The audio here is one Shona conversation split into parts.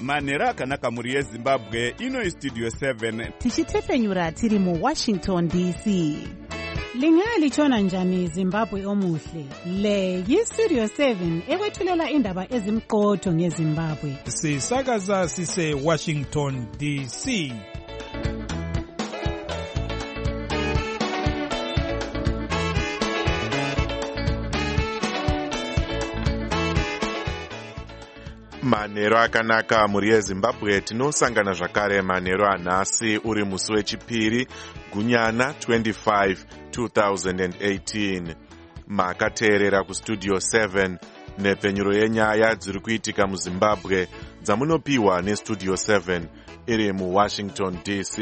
manhero akanaka mhuri yezimbabwe. Ino Studio 7 tichitepenyura tiri muWashington DC. Lingalitshona njani Zimbabwe omuhle? Le yiStudio 7 ekwethulela indaba ezimqotho ngeZimbabwe. Sisakaza sise Washington DC. Manhero akanaka mhuri yeZimbabwe, tinosangana zvakare manhero anhasi uri musi wechipiri gunyana 25 2018. Makateerera kuStudio 7 nepfenyuro yenyaya dziri kuitika muZimbabwe dzamunopiwa neStudio 7 iri muWashington DC.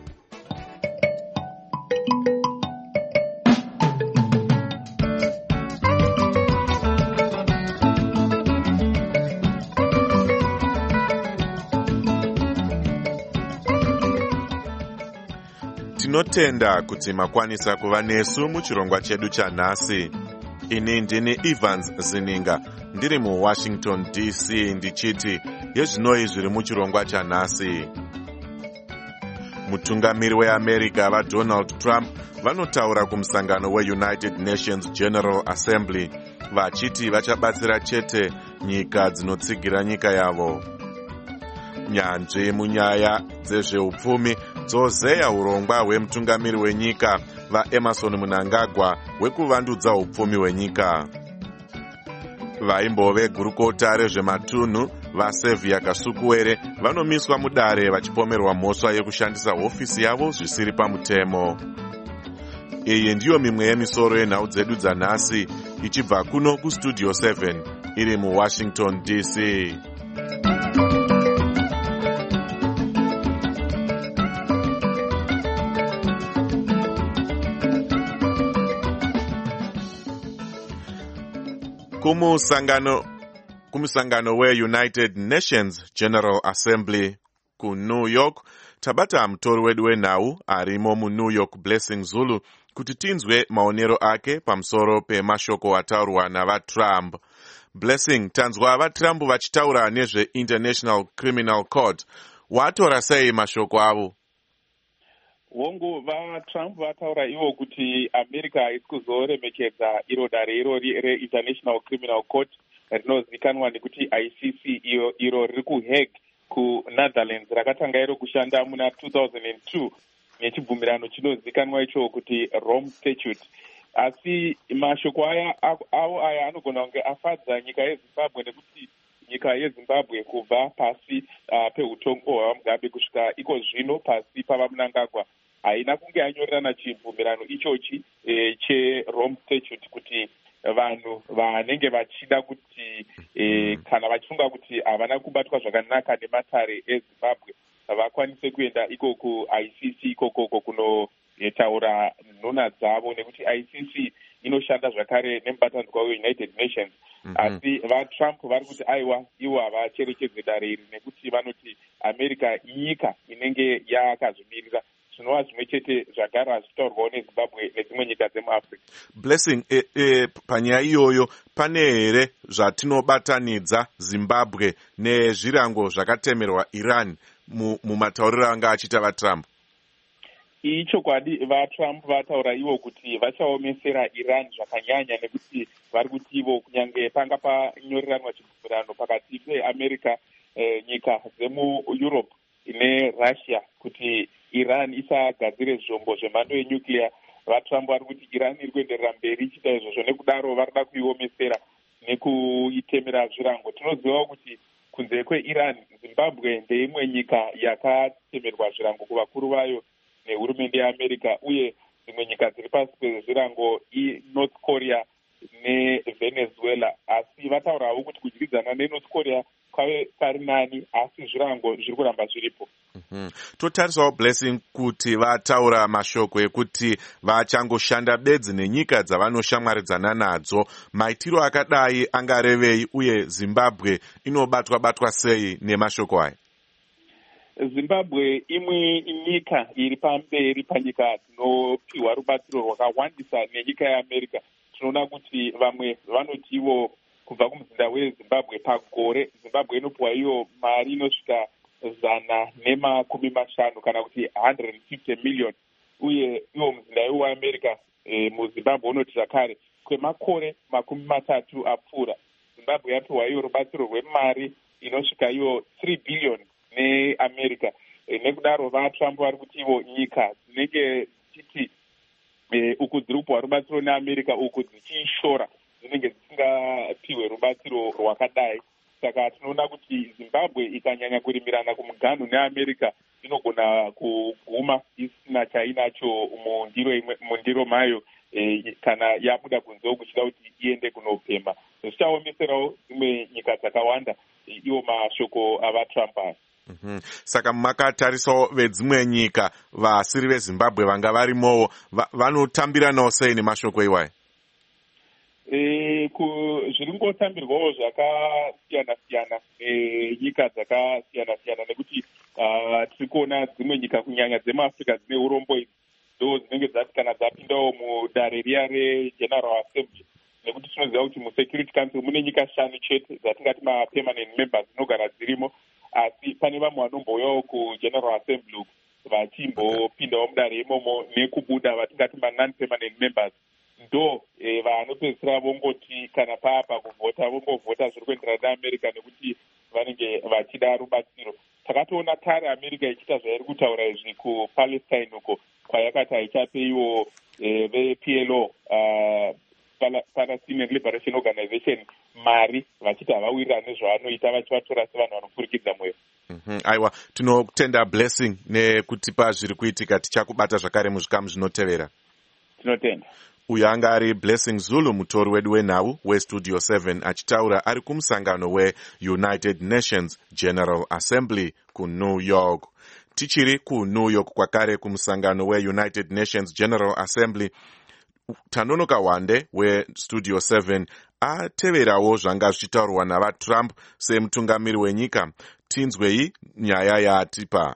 Tinotenda kuti makwanisa kuva nesu muchirongwa chedu chanhasi. Ini ndini Evans Zininga ndiri muWashington DC ndichiti yezvinoi zviri muchirongwa chanhasi. Mutungamiri weAmerica vaDonald Trump vanotaura kumusangano weUnited Nations General Assembly vachiti vachabatsira chete nyika dzinotsigira nyika yavo. Nyanzvi munyaya dzezveupfumi dzozeya urongwa hwemutungamiri wenyika vaEmerson Mnangagwa hwekuvandudza upfumi hwenyika. Vaimbove gurukota rezvematunhu vaSevia Kasukuwere vanomiswa mudare vachipomerwa mhosva yekushandisa hofisi yavo zvisiri pamutemo. Iyi ndiyo mimwe yemisoro yenhau dzedu dzanhasi ichibva kuno kuStudio 7 iri muWashington DC. Kumusangano weUnited Nations General Assembly kuNew York, tabata mutori wedu wenhau arimo muNew York Blessing Zulu kuti tinzwe maonero ake pamusoro pemashoko ataurwa navaTrump. Blessing, tanzwa vaTrump vachitaura nezveInternational Criminal Court. Watora sei mashoko avo? Wongo vaTrump vataura ivo kuti America iri kuzoremekedza iro dare irori reInternational Criminal Court rinozivikanwa nekuti ICC, iro riri kuHague kuNetherlands rakatanga iro kushanda muna 2002 nechibvumirano chinozivikanwa icho kuti Rome Statute. Asi mashoko aya anogona kunge afadza nyika yeZimbabwe nekuti nyika yeZimbabwe kubva pasi peutongo hwaMugabe kusvika iko zvino pasi pavaMnangagwa haina kunge anyorerana chibvumirano ichochi cheRome Statute kuti vanhu vanenge vachida kuti kana vachifunga kuti havana kubatwa zvakanaka nematare eZimbabwe vakwanise kuenda iko kuICC ikoko kunotaura nhuna dzavo, nekuti ICC inoshanda zvakare nemubatanidzwa weUnited Nations. Asi vaTrump vari kuti aiwa ivo havacherechedze dare iri nekuti vanoti America inyika inenge yakazvimirira, zvinova zvimwe chete zvagara zvichitaurwawo neZimbabwe nedzimwe nyika dzemuAfrica. Blessing, panyaya iyoyo pane here zvatinobatanidza Zimbabwe nezvirango zvakatemerwa Iran mumatauriro anga achita vaTrump? Ichokwadi vaTrump vataura ivo kuti vachaomesera Iran zvakanyanya, nekuti vari kuti ivo kunyange panga panyoreranwa chibvumirano pakati peAmerica, nyika dzemuEurope neRussia kuti Iran isagadzire zvombo zvemhando yenyuclear, vaTrump vari kuti Iran iri kuenderera mberi ichita izvozvo, nekudaro varida kuiomesera nekuitemera zvirango. Tinozivawo kuti kunze kweIran, Zimbabwe ndeimwe nyika yakatemerwa zvirango kuvakuru vayo nehurumende yeAmerica, uye dzimwe nyika dziri pasi pezvirango iNorth Korea neVenezuela. Asi vataurawo kuti kudyidzana neNorth Korea kwave pari nani, asi zvirango zviri kuramba zviripo. Totarisawo Blessing kuti vataura mashoko ekuti vachangoshanda bedzi nenyika dzavanoshamwaridzana nadzo. Maitiro akadai angarevei, uye Zimbabwe inobatwa sei nemashoko aya? Zimbabwe imwe nyika iri pamberi panyika dzinopiwa rubatsiro rwakawandisa nenyika yeAmerica. Tinoona kuti vamwe vanoti ivo kubva kumuzinda wezimbabwe pagore. Zimbabwe inopiwa iyo mari inosvika 150 kana kuti 150 million, uye iwo muzinda weAmerica muzimbabwe unoti zvakare kwemakore 30 apfuura Zimbabwe yapiwa iyo rubatsiro rwemari inosvika iyo 3 billion neAmerica. Nekudaro vaTrump vari kuti ivo nyika dzinenge dzichiti uku dziri kupiwa rubatsiro neAmerica uku dzichishora dzinenge dzisingapiwe rubatsiro rwakadai. Saka tinoona kuti Zimbabwe ikanyanya kurimirana kumuganhu neAmerica inogona kuguma isina chainacho mundiro mayo kana yabuda kunze kuchida kuti iende kunopemba. Zvichaomeserawo dzimwe nyika dzakawanda iwo mashoko avaTrump aya. Saka makatarisawo vedzimwe nyika vasiri veZimbabwe vanga varimowo vanotambiranawo sei nemashoko iwayo? Zviri ngotambirwawo zvakasiyana-siyana nyika dzakasiyana-siyana, nekuti tiri kuona dzimwe nyika kunyanya dzemuAfrica dzine urombo idzi ndo dzinenge dzati kana dzapindawo mudare riya reGeneral Assembly, nekuti tinoziva kuti muSecurity Council mune nyika 5 chete dzatingati mapermanent members dzinogara dzirimo, asi pane vamwe vanombouyawo kuGeneral Assembly uku vachimbopindawo mudare imomo nekubuda vatingati non-permanent members. Ndo vanopedzisira vongoti kana papa kuvhota vongovhota zviri kuenderana neAmerica nekuti vanenge vachida rubatsiro. Takatoona kare America ichiita zvairi kutaura izvi kuPalestine uko kwayakati haichape iwo vePLO Palestinian Liberation Organization mari vachiti havawirirana nezvavanoita vachivatora sevanhu vanopfurikidza mweyo. Aiwa, tinotenda Blessing nekutipa zviri kuitika. Tichakubata zvakare muzvikamu zvinotevera. Tinotenda. Uyu anga ari Blessing Zulu, mutori wedu wenhau weStudio 7, achitaura ari kumusangano weUnited Nations General Assembly kuNew York. Tichiri kuNew York kwakare kumusangano weUnited Nations General Assembly, Tanonoka Wande weStudio 7 ateverawo zvanga zvichitaurwa navaTrump semutungamiri wenyika. Tinzwei nyaya yaatipa.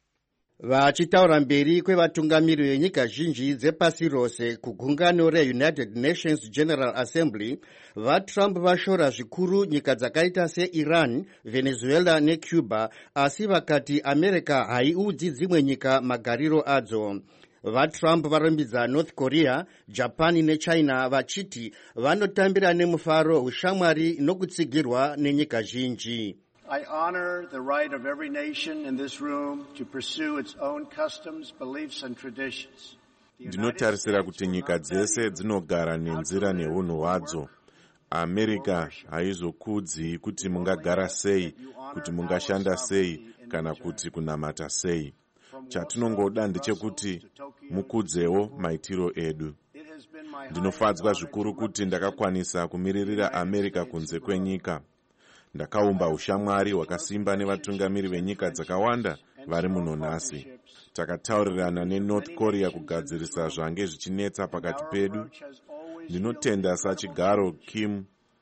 Vachitaura mberi kwevatungamiri venyika zhinji dzepasi rose kugungano reUnited Nations General Assembly, vaTrump vashora zvikuru nyika dzakaita seIran, Venezuela neCuba, asi vakati America haiudzi dzimwe nyika magariro adzo. VaTrump varumbidza North Korea, Japan neChina vachiti vanotambira nemufaro ushamwari nokutsigirwa nenyika zhinji. I honor the right of every nation in this room to pursue its own customs, beliefs and traditions. Ndinotarisira kuti nyika dzese dzinogara nenzira neunhu hwadzo. America haizokudzi kuti mungagara sei, kuti mungashanda sei, kana kuti kunamata sei. Chatinongoda ndechekuti mukudzewo maitiro edu. Ndinofadzwa zvikuru kuti ndakakwanisa kumiririra America kunze kwenyika. Ndakaumba ushamwari hwakasimba nevatungamiri venyika dzakawanda vari muno nhasi. Takataurirana neNorth Korea kugadzirisa zvange zvichinetsa pakati pedu. Ndinotenda sachigaro Kim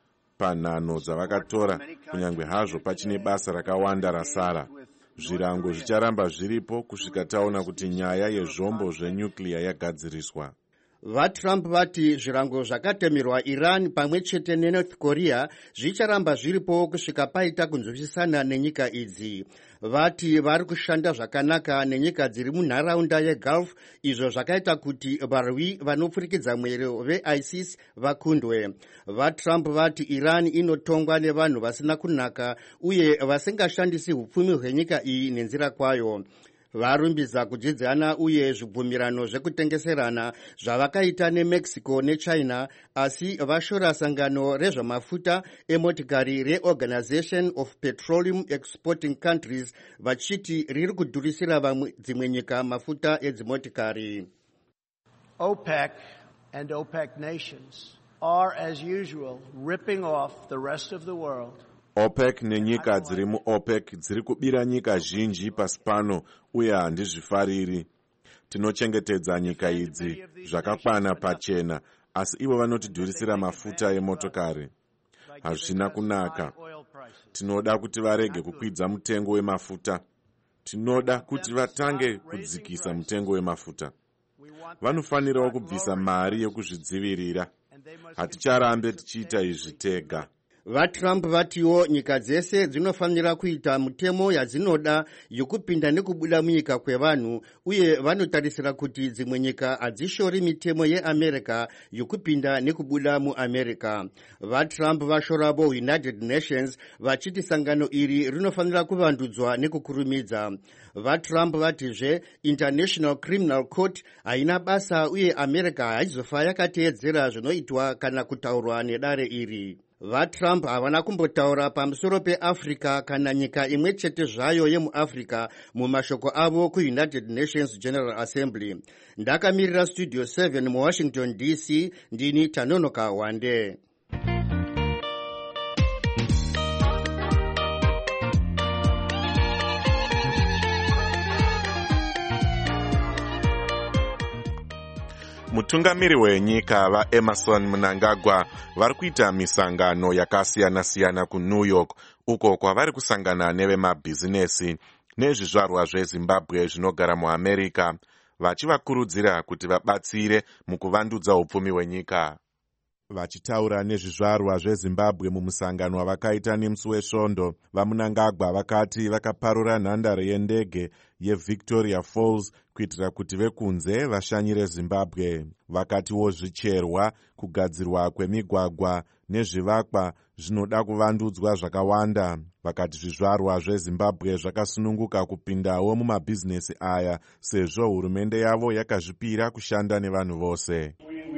panhano dzavakatora, kunyange hazvo pachine basa rakawanda rasara. Zvirango zvicharamba zviripo kusvika taona kuti nyaya yezvombo zvenyuclear yagadziriswa. VaTrump vati zvirango zvakatemerwa Iran pamwe chete neNorth Korea zvicharamba zviripo kusvika paita kunzwisisana nenyika idzi. Vati vari kushanda zvakanaka nenyika dziri munharaunda yeGulf, izvo zvakaita kuti varwi vanopfurikidza mwero veISIS vakundwe. VaTrump vati Iran inotongwa nevanhu vasina kunaka uye vasingashandisi upfumi hwenyika iyi nenzira kwayo. Varumbidza kudzidzana uye zvibvumirano zvekutengeserana zvavakaita neMexico neChina, asi vashora sangano rezvamafuta emotikari reOrganization of Petroleum Exporting Countries vachiti riri kudhurisira dzimwe nyika mafuta edzimotikari. OPEC and OPEC nations are as usual ripping off the rest of the world. OPEC nenyika dziri muOPEC dziri kubira nyika zhinji pasi pano uye handizvifariri. Tinochengetedza nyika idzi zvakakwana pachena, asi ivo vanotidhurisira mafuta emotokari. Hazvina kunaka. Tinoda kuti varege kukwidza mutengo wemafuta. Tinoda kuti vatange kudzikisa mutengo wemafuta. Vanofanirawo kubvisa mari yekuzvidzivirira. Haticharambe tichiita izvi tega. VaTrump vatiwo nyika dzese dzinofanira kuita mutemo yadzinoda yokupinda nekubuda munyika kwevanhu, uye vanotarisira kuti dzimwe nyika hadzishori mitemo yeAmerica yokupinda nekubuda muAmerica. VaTrump vashoravo United Nations vachiti sangano iri rinofanira kuvandudzwa nekukurumidza. VaTrump vatizve International Criminal Court haina basa uye America haizofa yakateedzera zvinoitwa kana kutaurwa nedare iri. VaTrump havana kumbotaura pamusoro peAfrica kana nyika imwe chete zvayo yemuAfrica mumashoko avo kuUnited Nations General Assembly. Ndakamirira Studio 7 muWashington DC, ndini Tanonoka Wande. Mutungamiri wenyika vaEmerson Mnangagwa vari kuita misangano yakasiyana-siyana kuNew York, uko kwavari kusangana nevemabhizinesi nezvizvarwa zveZimbabwe zvinogara muAmerica, vachivakurudzira kuti vabatsire mukuvandudza upfumi hwenyika. Vachitaura nezvizvarwa zveZimbabwe mumusangano wavakaita nemusi wesvondo, vaMnangagwa vakati vakaparura nhandare yendege yeVictoria Falls kuitira kuti vekunze vashanyire Zimbabwe. Vakatiwo zvicherwa, kugadzirwa kwemigwagwa nezvivakwa zvinoda kuvandudzwa zvakawanda. Vakati zvizvarwa zveZimbabwe zvakasununguka kupindawo mumabhizinesi aya sezvo hurumende yavo yakazvipira kushanda nevanhu vose.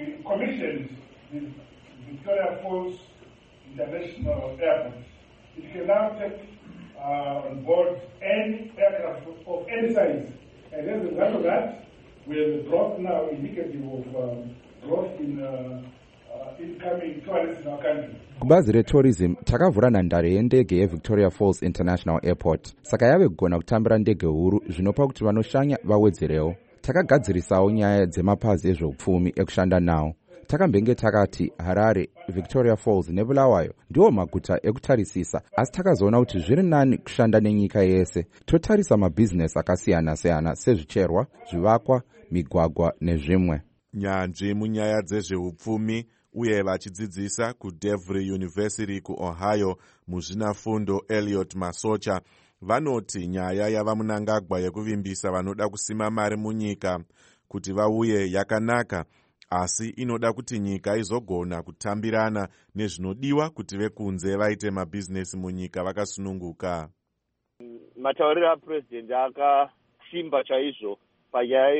Victoria Falls International Airport. It can now take on board any aircraft of any size. And as a result of that, we have brought now indicative of growth in incoming tourists in our country. Kubazi retourism takavhura nhandare yendege yeVictoria Falls International Airport, saka yave kugona kutambira ndege huru zvinopa kuti vanoshanya vawedzerewo. Takagadzirisawo nyaya dzemapazi ezveupfumi ekushanda nawo. Takambenge takati Harare, Victoria Falls neBulawayo ndiwo maguta ekutarisisa, asi takazoona kuti zviri nani kushanda nenyika yese. Totarisa mabhizinesi akasiyana-siyana sezvicherwa, zvivakwa, migwagwa nezvimwe. Nyanzvi munyaya dzezveupfumi uye vachidzidzisa kuDevry University kuOhio muzvinafundo Elliot Masocha vanoti nyaya yavaMnangagwa yekuvimbisa vanoda kusima mari munyika kuti vauye yakanaka, asi inoda kuti nyika izogona kutambirana nezvinodiwa kuti vekunze vaite mabhizinesi munyika vakasununguka. Matauriro aPresident akasimba chaizvo panyaya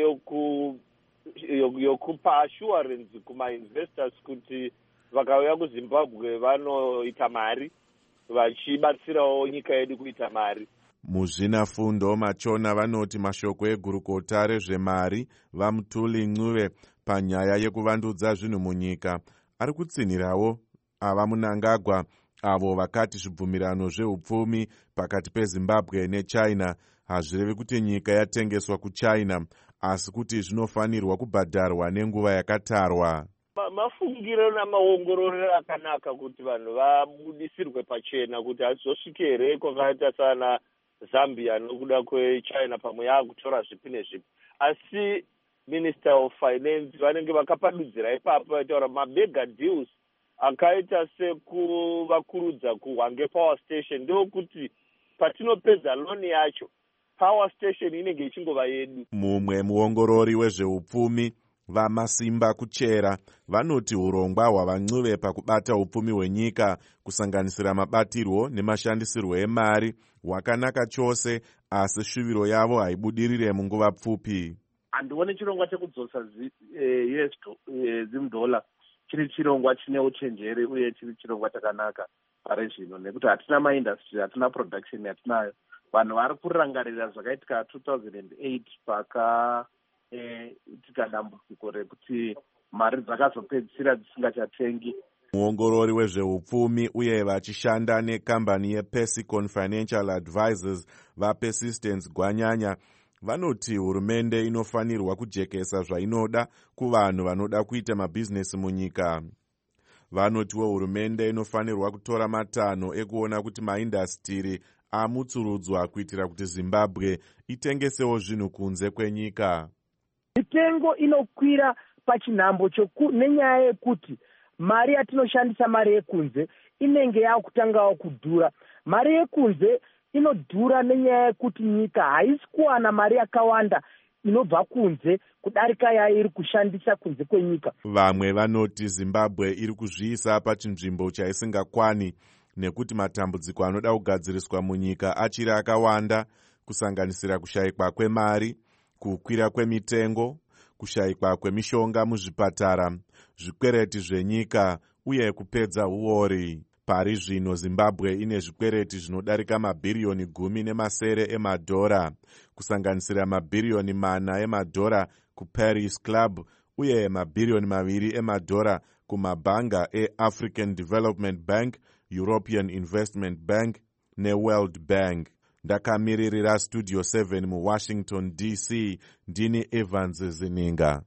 yokupa assurance kumainvestors kuti vakauya kuZimbabwe vanoita mari, vachibatsirawo nyika yedu kuita mari. Muzvinafundo Machona vanoti mashoko egurukota rezvemari vaMutuli Ncube panyaya yekuvandudza zvinhu munyika ari kutsinhirawo avaMnangagwa avo vakati zvibvumirano zveupfumi pakati peZimbabwe neChina hazvirevi kuti nyika yatengeswa kuChina, asi kuti zvinofanirwa kubhadharwa nenguva yakatarwa. Mafungiro namaongororo akanaka kuti vanhu vabudisirwe pachena kuti hazvosvike here kwakaita sana Zambia nokuda kweChina pamwe yakutora zvipi nezvipi. Asi Minister of Finance vanenge vakapadudzira ipapo vataura mabega deals akaita sekuvakurudza kuHwange Power Station ndokuti patinopedza loni yacho Power Station inenge ichingova yedu. Mumwe muongorori wezveupfumi vaMasimba Kuchera vanoti urongwa hwavaNcube pakubata upfumi hwenyika kusanganisira mabatirwo nemashandisirwo emari hwakanaka chose, asi shuviro yavo haibudirire munguva pfupi. Handione chirongwa chekudzosa Zim dollar chiri chirongwa chine uchenjeri uye chiri chirongwa chakanaka pare zvino, nekuti hatina maindustry, hatina production yatinayo. Vanhu vari kurangarira zvakaitika 2008 pakaitika dambudziko rekuti mari dzakazopedzisira dzisingachatengi. Muongorori wezveupfumi uye vachishanda nekambani yePersicon Financial Advisors vaPersistence Gwanyanya vanoti hurumende inofanirwa kujekesa zvainoda kuvanhu vanoda kuita mabhizinesi munyika. Vanotiwo hurumende inofanirwa kutora matanho ekuona kuti maindastiri amutsurudzwa kuitira kuti Zimbabwe itengesewo zvinhu kunze kwenyika. Mitengo inokwira pachinhambo nenyaya yekuti mari yatinoshandisa mari yekunze inenge yakutangawo kudhura. Mari yekunze inodhura nenyaya yekuti nyika haisi kuwana mari yakawanda inobva kunze kudarika yairi kushandisa kunze kwenyika. Vamwe vanoti Zimbabwe iri kuzviisa pachinzvimbo chaisingakwani nekuti matambudziko anoda kugadziriswa munyika achiri akawanda, kusanganisira kushayikwa kwemari, kukwira kwemitengo, kushayikwa kwemishonga muzvipatara, zvikwereti zvenyika uye kupedza uori. Pari zvino Zimbabwe ine zvikwereti zvinodarika mabhiriyoni 10 emadhora, kusanganisira mabhiriyoni 4 emadhora kuParis Club uye mabhiriyoni 2 emadhora kumabhanga eAfrican Development Bank, European Investment Bank neWorld Bank. Ndakamiririra Studio 7 muWashington DC, ndini Evans Zininga.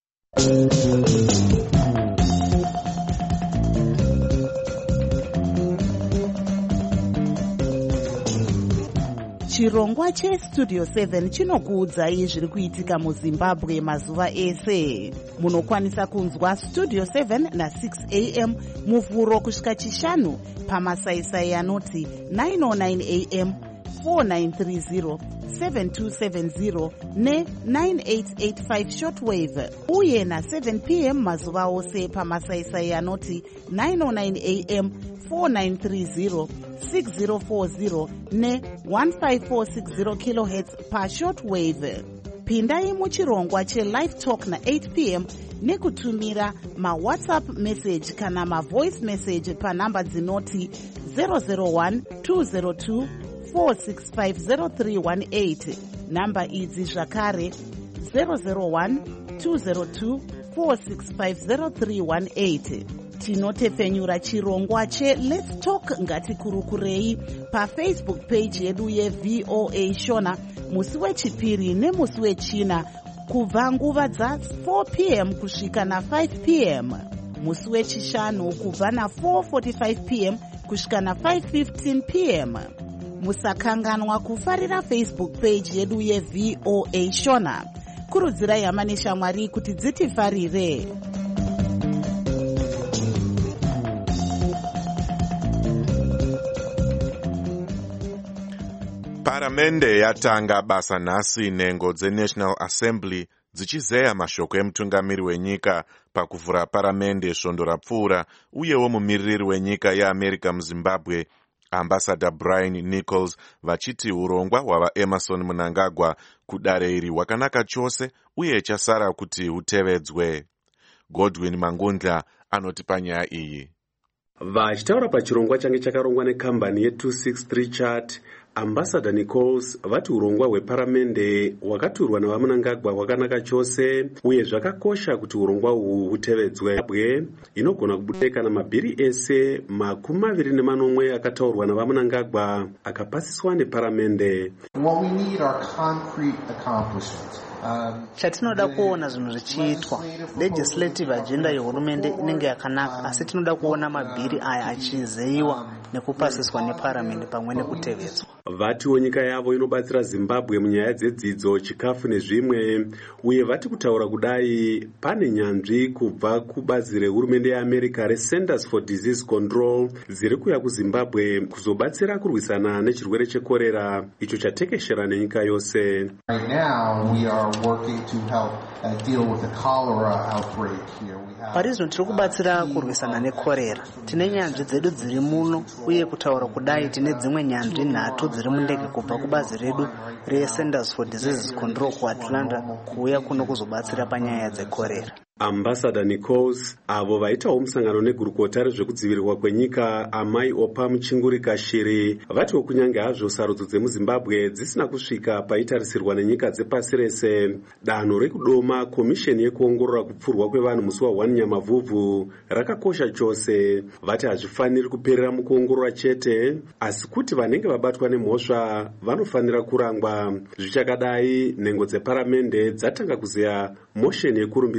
Chirongwa cheStudio 7 chinokuudzai zviri kuitika muZimbabwe mazuva ese. Munokwanisa kunzwa Studio 7 na6 am muvhuro kusvika chishanu pamasaisai anoti 909 am, 4930, 7270 ne9885 shortwave, uye na7 pm mazuva ose pamasaisai anoti 909 am, 4930, 6040 ne1546 kHz pashortwave. Pindai muchirongwa chelive talk na8 pm nekutumira mawhatsapp message kana mavoice message panhamba dzinoti 001 202 4650318. Namba idzi zvakare 001 202 4650318. Tinotepfenyura chirongwa cheLet's Talk ngatikurukurei paFacebook page yedu yeVOA Shona musi wechipiri nemusi wechina kubva nguva dza4 pm kusvika na5 pm, musi wechishanu kubva na4:45 pm kusvika na5:15 pm. Musakanganwa kufarira Facebook page yedu yeVOA Shona. Kurudzirai hama neshamwari kuti dzitifarire. Paramende yatanga basa nhasi nhengo dzeNational Assembly dzichizeya mashoko emutungamiri wenyika pakuvhura paramende svondo rapfuura, uyewo mumiririri wenyika yeAmerica muZimbabwe Ambassador Brian Nichols vachiti urongwa hwava Emerson Mnangagwa kudare iri hwakanaka chose uye chasara kuti hutevedzwe. Godwin Mangundla anoti panyaya iyi. Vachitaura pachirongwa change chakarongwa nekambani ye263 Chart, Ambassador Nichols vati urongwa hweparamende hwakaturwa navaMnangagwa hwakanaka chose uye zvakakosha kuti urongwa uhu hutevedzwe. Zimbabwe inogona kubuda kana mabhiri ese 24 akataurwa navaMnangagwa akapasiswa neparamende. What we need are concrete accomplishments. Chatinoda kuona zvinhu zvichiitwa. Legislative agenda yehurumende inenge yakanaka, asi tinoda kuona mabhiri aya achizeiwa nekupasiswa neparamende pamwe nekutevedzwa. Vatiwo nyika yavo inobatsira Zimbabwe munyaya dzedzidzo, chikafu nezvimwe, uye vati kutaura kudai pane nyanzvi kubva kubazi rehurumende yeAmerica reCenters for Disease Control dziri kuya kuZimbabwe kuzobatsira kurwisana nechirwere chekorera icho chatekeshera nenyika yose. Right now we are working to help deal with the cholera outbreak here. Parizvino tiri kubatsira kurwisana nekorera. Tine nyanzvi dzedu dziri muno, uye kutaura kudai tine dzimwe nyanzvi 3 dziri mundege kubva kubazi redu reCenters for Disease Control kuAtlanta kuuya kuno kuzobatsira panyaya dzekorera. Ambassador Nichols avo vaitawo musangano negurukota rezvekudzivirirwa kwenyika Amai Opa Muchingurika Shiri vatiwo kunyange hazvo sarudzo dzemuZimbabwe dzisina kusvika paitarisirwa nenyika dzepasi rese, danho rekudoma komisheni yekuongorora kupfurwa kwevanhu musi wa1 Nyamavhuvhu rakakosha chose. Vati hazvifaniri kuperera mukuongorora chete, asi kuti vanenge vabatwa nemhosva vanofanira kurangwa. Zvichakadai, nhengo dzeparamende dzatanga kuzeya mosheni yekurumbidza mutungamiri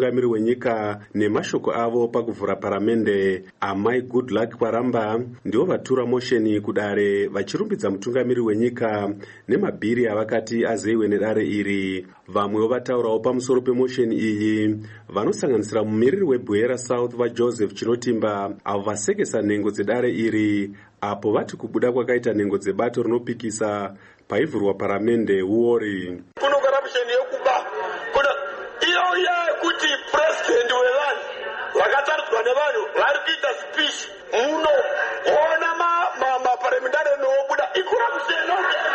mutungamiri wenyika nemashoko avo pakuvhura paramende. Amai Goodluck Kwaramba ndivo vatura mosheni kudare vachirumbidza mutungamiri wenyika nemabhiri avakati azeyiwe nedare iri. Vamwewo vataurawo pamusoro pemosheni iyi vanosanganisira mumiriri weBwera South vaJoseph Chinotimba avo vasekesa nhengo dzedare iri apo vati kubuda kwakaita nhengo dzebato rinopikisa paivhurwa paramende uori. Kuno corruption yokuba kuna iyo yekuti president wevanhu vakataridzwa nevanhu vari kuita speech muno ona maparliamentari nobuda icorruption.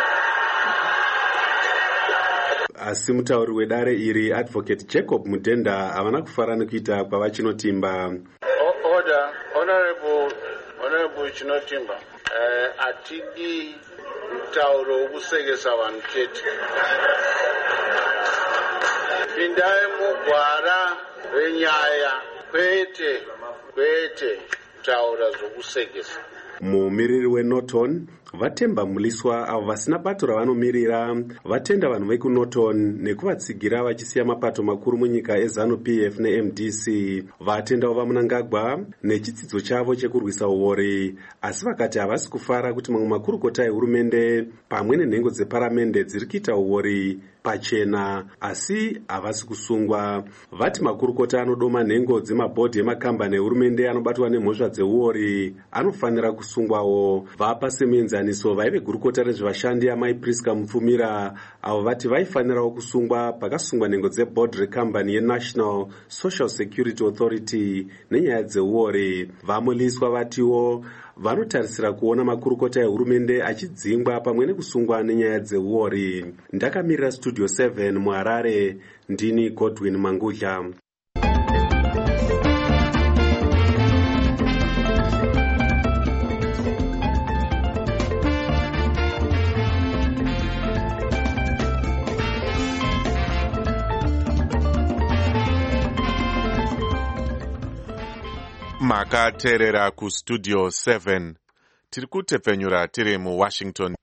Asi mutauri wedare iri Advocate Jacob Mudenda havana kufara nekuita kwavachinotimba. Honorable Chinotimba, atidi mutauro wokusekesa vanhu chete. Pindai mugwara renyaya kwete kutaura zvokusekesa. Mumiriri weNorton vatemba muliswa avo vasina bato ravanomirira vatenda vanhu vekuNorton nekuvatsigira vachisiya mapato makuru munyika eZANU-PF neMDC. Vatendawo vaMunangagwa nechitsidzo chavo chekurwisa uori, asi vakati havasi kufara kuti mamwe makurukota ehurumende pamwe nenhengo dzeparamende dziri kuita uori pachena asi havasi kusungwa. Vati makurukota anodoma nhengo dzemabhodhi emakambani ehurumende anobatwa nemhosva dzeuori anofanira kusungwawo. Vapa semuenzaniso vaive gurukota rezvevashandi amai Priska Mupfumira avo vati vaifanirawo kusungwa pakasungwa nhengo dzebhodhi rekambani yeNational Social Security Authority nenyaya dzeuori. Vamuliswa vatiwo vanotarisira kuona makurukota ehurumende achidzingwa pamwe nekusungwa nenyaya dzeuori. Ndakamirira Studio 7 muHarare, ndini Godwin Mangudla. Makateerera kuStudio 7 tiri kutepfenyura tiri muWashington.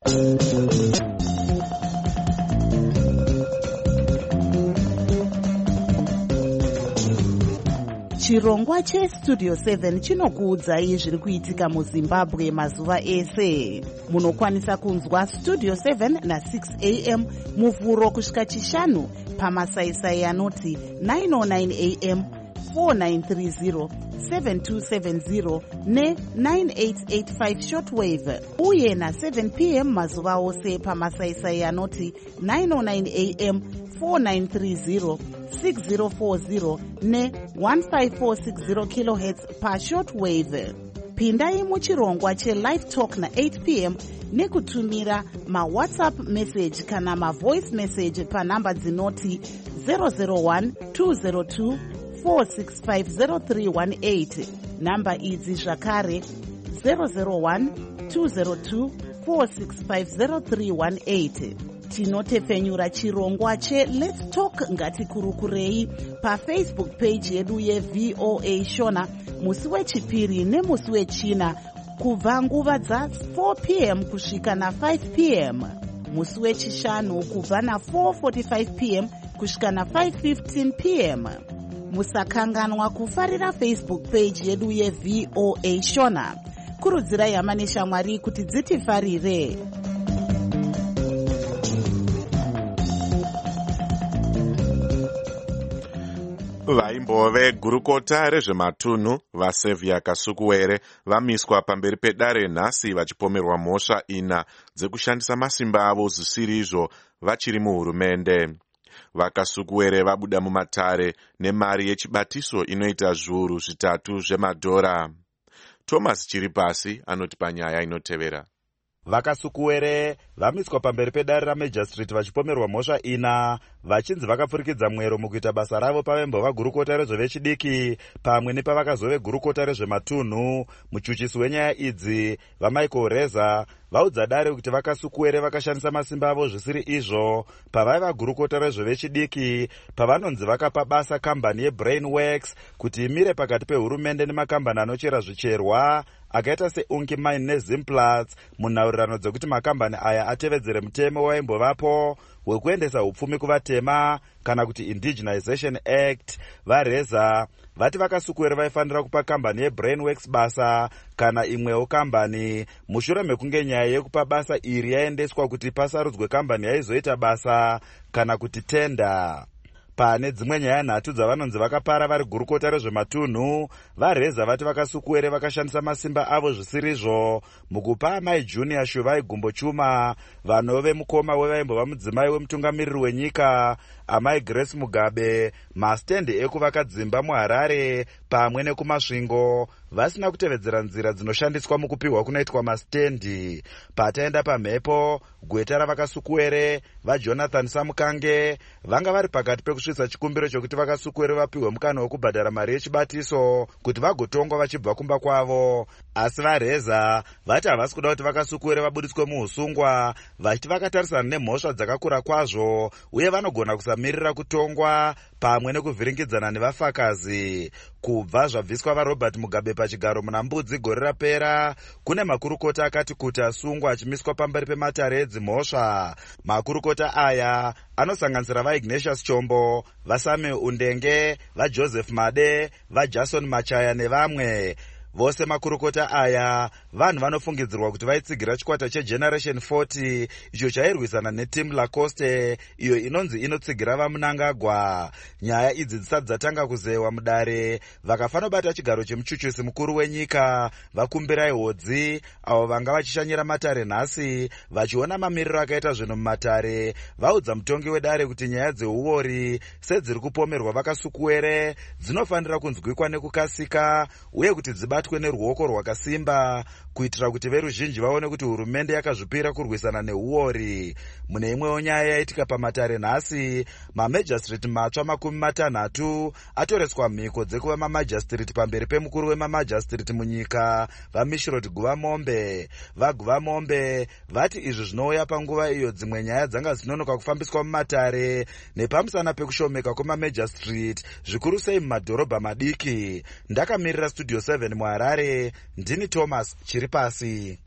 Chirongwa cheStudio 7 chinokuudzai zviri kuitika muZimbabwe mazuva ese. Munokwanisa kunzwa Studio 7 na6 am muvhuro kusvika chishanu pamasaisai anoti 909 am, 4930, 7270 ne9885 shortwave uye na7 pm mazuva ose pamasaisai anoti 909 am, 4930, 6040 ne1546 kHz pashortwave. Pindai muchirongwa chelive talk na8 pm nekutumira mawhatsapp message kana mavoice message panhamba dzinoti 001 202 4650318. Namba idzi zvakare 001 202 4650318. Tinotepfenyura chirongwa cheLet's Talk ngatikurukurei paFacebook page yedu yeVOA Shona musi wechipiri nemusi wechina kubva nguva dza4 pm kusvika na5 pm, musi wechishanu kubva na4:45 pm kusvika na5:15 pm. Musakanganwa kufarira Facebook page yedu yeVOA Shona. Kurudzirai hama neshamwari kuti dzitifarire. Vaimbove gurukota rezvematunhu vaSevia Kasukuwere vamiswa pamberi pedare nhasi vachipomerwa mhosva 4 dzekushandisa masimba avo zvisiri izvo vachiri muhurumende. VaKasukuwere vabuda mumatare nemari yechibatiso inoita zviuru 3 zvemadhora. Thomas Chiripasi anotipa nyaya inotevera. VaKasukuwere vamiswa pamberi pedare raMajor Street vachipomerwa mhosva 4 vachinzi vakapfurikidza mwero mukuita basa ravo pavembova gurukota rezvevechidiki pamwe nepavakazove gurukota rezvematunhu. Muchuchisi wenyaya idzi vaMichael Reza vaudza dare kuti VaKasukuwere vakashandisa masimba avo zvisiri izvo pavaiva gurukota rezvevechidiki pavanonzi vakapa basa kambani yeBrainworks kuti imire pakati pehurumende nemakambani anochera zvicherwa akaita seUnki Mine neZimplats munhaurirano dzekuti makambani aya atevedzere mutemo waimbovapo wekuendesa upfumi kuvatema kana kuti Indigenization Act. Vareza vati vakasukuwere vaifanira kupa kambani yeBrainworks basa kana imwewo kambani mushure mekunge nyaya yekupa basa iri yaendeswa kuti pasarudzwe kambani yaizoita basa kana kuti tenda. Pane dzimwe nyaya nhatu dzavanonzi vakapara vari gurukota rezvematunhu, Vareza vati vakasukuwere vakashandisa masimba avo zvisirizvo mukupa amai Junior Shuvai Gumbo Chuma, vanove mukoma wevaimbova mudzimai wemutungamiriri wenyika amai Grace Mugabe, mastendi ekuvaka dzimba muHarare pamwe nekumasvingo vasina kutevedzera nzira dzinoshandiswa mukupiwa kunoitwa mastendi. Pataenda pamhepo, gweta ravakasukuwere vaJonathan Samukange vanga vari pakati pekusvitsa chikumbiro chokuti vakasukuwere vapiwe mukana wekubhadhara mari yechibatiso kuti vagotongwa vachibva kumba kwavo. Asi Vareza vati havasi kuda kuti vakasukuwere vabudiswe muusungwa, vachiti vakatarisana nemhosva dzakakura kwazvo uye vanogona kusamirira kutongwa pamwe nekuvhiringidzana nevafakazi. Kubva zvabviswa vaRobert Mugabe pachigaro muna Mbudzi gore rapera, kune makurukota akati kuti asungwa achimiswa pamberi pematare edzimhosva. Makurukota aya anosanganisira vaIgnatius Chombo, vaSamuel Undenge, vaJoseph Made, vaJason Machaya nevamwe. Vose makurukota aya vanhu vanofungidzirwa kuti vaitsigira chikwata cheGeneration 40 icho chairwisana neTeam Lacoste iyo inonzi inotsigira vaMnangagwa. Nyaya idzi dzisati dzatanga kuzewa mudare, vakafanobata chigaro chemuchuchusi mukuru wenyika vakumbirai hodzi avo vanga vachishanyira matare nhasi vachiona mamiriro akaita zvinhu mumatare, vaudza mutongi wedare kuti nyaya dzeuori sedziri kupomerwa vakasukuwere dzinofanira kunzwikwa nekukasika uye kuti dzibatwe neruoko rwakasimba kuitira kuti veruzhinji vaone kuti hurumende yakazvipira kurwisana neuori. Mune imwewo nyaya yaitika pamatare nhasi, mamajistireti matsva 60 atoreswa mhiko dzekuva mamajistireti pamberi pemukuru wemamajistireti munyika vaMishrod Guvamombe. VaGuvamombe vati izvi zvinouya panguva iyo dzimwe nyaya dzanga dzinonoka kufambiswa mumatare nepamusana pekushomeka kwemamajistireti zvikuru sei mumadhorobha madiki. Ndakamirira Studio 7 muHarare, ndini Thomas Chiripasi.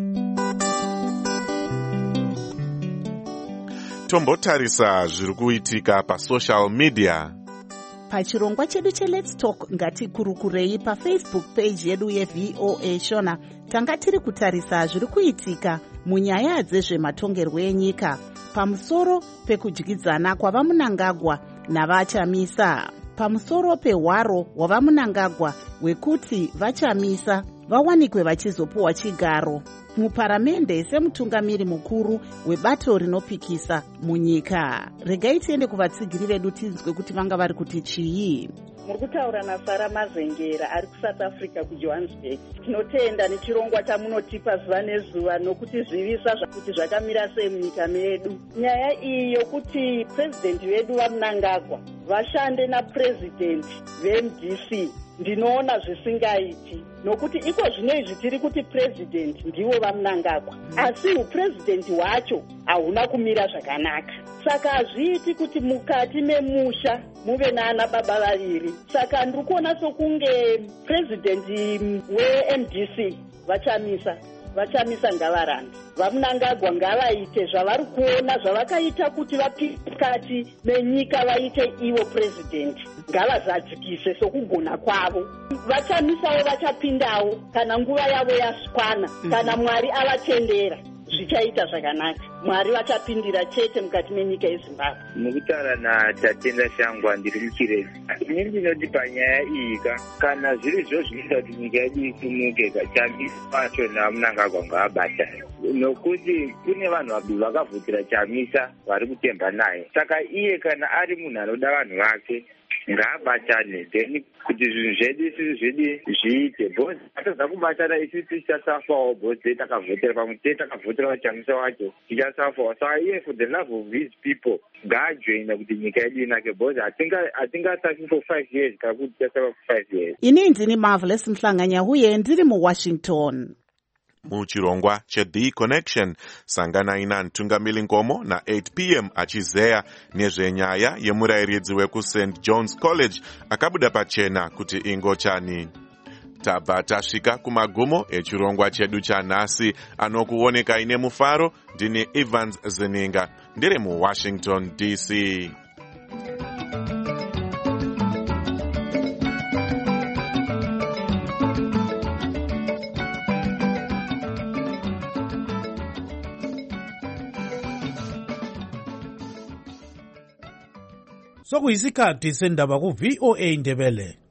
Tombotarisa zviri kuitika pasocial media. Pachirongwa chedu cheLet's Talk ngatikurukurei paFacebook page yedu yeVOA Shona tanga tiri kutarisa zviri kuitika munyaya dzezvematongerwo enyika pamusoro pekudyidzana kwavaMnangagwa navaChamisa, pamusoro pehwaro hwavaMnangagwa hwekuti vaChamisa vawanikwe vachizopuwa chigaro muparamende semutungamiri mukuru webato rinopikisa munyika. Regai tiende kuvatsigiri vedu tinzwe kuti vanga vari kuti chii. Muri kutaura naSara Mazengera ari kuSouth Africa kuJohannesburg. Tinotenda nechirongwa chamunotipa zuva nezuva nokuti zvivisa kuti zvakamira sei munyika medu. Nyaya iyi yokuti president vedu vaMnangagwa vashande napresident veMDC ndinoona zvisingaiti, nokuti iko zvinoizvi tiri kuti president ndivo vaMnangagwa asi upresident hwacho hauna kumira zvakanaka. Saka hazviiti kuti mukati memusha muve naana baba vaviri. Saka ndiri kuona sokunge president weMDC vaChamisa ngavarande, vaMnangagwa ngavaite zvavari kuona zvavakaita kuti vapikati menyika vaite ivo president, ngavazadzikise sokugona kwavo. VaChamisawo vachapindawo kana nguva yavo yaswana, kana Mwari avatendera zvichaita zvakanaka. Mwari vachapindira chete mukati menyika yeZimbabwe. Mukutaura naTatenda Shangwa ndiri muChirezi. Ini ndinoti panyaya iyi kana zviri zvo zvinoita kuti nyika yedu isumuke, Chamisa wacho naMnangagwa ngavabatane, nokuti kune vanhu vakavhutira Chamisa vari kutemba naye. Saka iye kana ari munhu anoda vanhu vake ngaabatane, then kuti zvinhu zvedu isisi zvidi zviite. Bhozi atadza kubatana isisi tichasafawo, bhozi takavhotera pamwe takavhotera vaChamisa wacho tichasafawo. Saka iye for the love of these people ngaajoina kuti nyika yedu inake, bhozi hatingasaki for 5 years kana kuti tichasaka for 5 years. Ini ndini Marvelous Mhlanganya uye ndiri muWashington. Muchirongwa cheThe Connection sanganai naMtungamiri Ngomo na8 p.m. achizeya nezvenyaya yemurayiridzi weku St John's College akabuda pachena kuti ingochani. tabva tasvika kumagumo echirongwa chedu chanhasi. Anokuoneka ine mufaro ndini Evans Zeninga ndiri muWashington DC. Sokuyisikhathi sendaba ku VOA Ndebele.